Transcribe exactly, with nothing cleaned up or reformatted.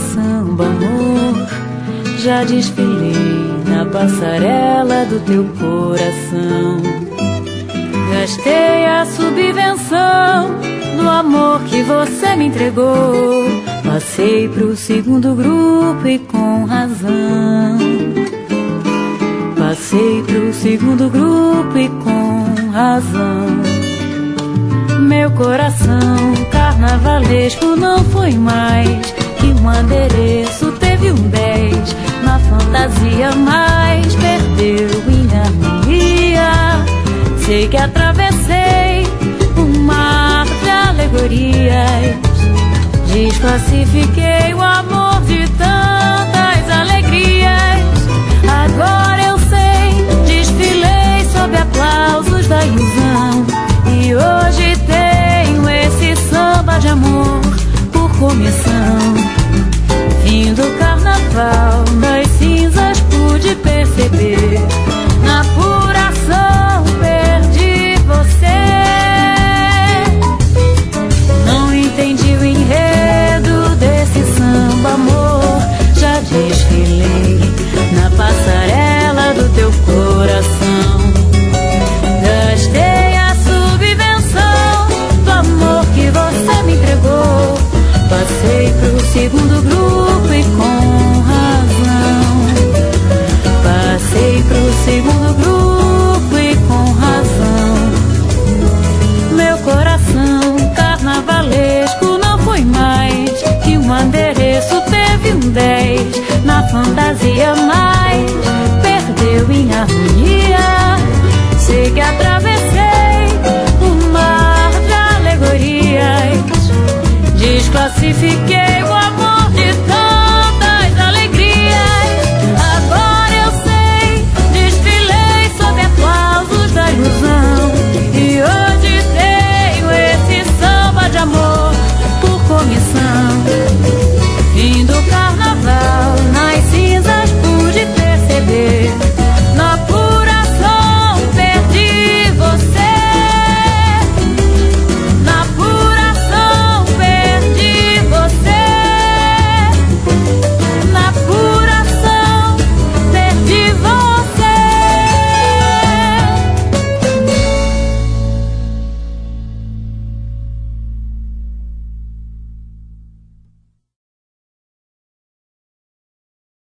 samba, amor, já desfilei na passarela do teu coração. Gastei a subvenção do amor que você me entregou. Passei pro segundo grupo e com razão. Passei pro segundo grupo e com razão. Meu coração carnavalesco não foi mais que um adereço, teve um dez na fantasia, mas perdeu em harmonia. Sei que atravessei um mar de alegorias, desclassifiquei o amor de tantas alegrias. Agora eu sei, desfilei sob aplausos da ilusão, e hoje tenho esse samba de amor por comissão. Fim do carnaval, das cinzas pude perceber, na apuração perdi você. Não entendi o enredo desse samba, amor, já desfilei na passarela do teu coração. Gastei a subvenção do amor que você me entregou. Passei pro segundo grupo e com razão. Passei pro segundo grupo e com razão. Meu coração carnavalesco não foi mais que um adereço, teve um dez na fantasia, mas perdeu em harmonia. Sei que atravessei um mar de alegorias, desclassifiquei o amor de tantas alegrias. Agora eu sei, desfilei sob aplausos da ilusão, e hoje tenho esse samba de amor por comissão. Fim do carnaval,